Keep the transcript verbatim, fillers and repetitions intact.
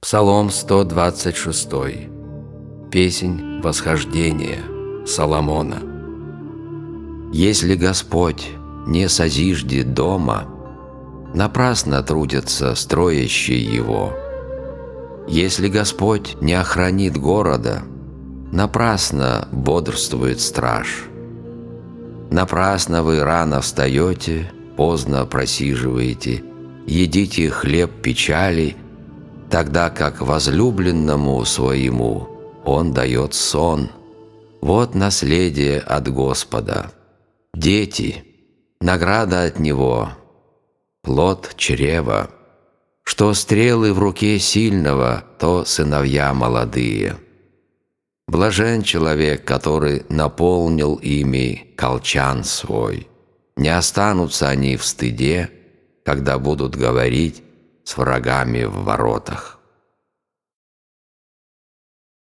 Псалом сто двадцать шесть. Песнь восхождения Соломона. Если Господь не созиждет дома, напрасно трудятся строящие его. Если Господь не охранит города, напрасно бодрствует страж. Напрасно вы рано встаете, поздно просиживаете, едите хлеб печали, тогда как возлюбленному своему Он дает сон. Вот наследие от Господа. Дети, награда от Него, плод чрева. Что стрелы в руке сильного, то сыновья молодые. Блажен человек, который наполнил ими колчан свой. Не останутся они в стыде, когда будут говорить с врагами в воротах.